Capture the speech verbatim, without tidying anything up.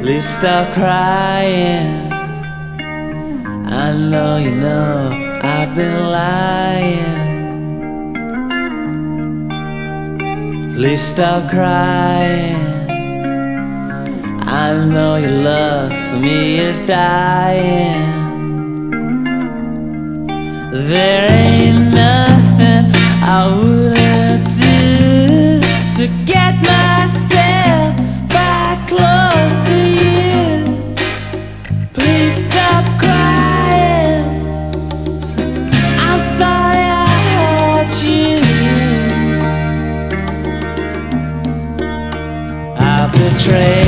Please stop crying. I know you know I've been lying. Please stop crying. I know your love for me is dying. There ain't nothing I wouldn't do to get myself back close to you. Please stop crying. I'm sorry I hurt you. I betrayed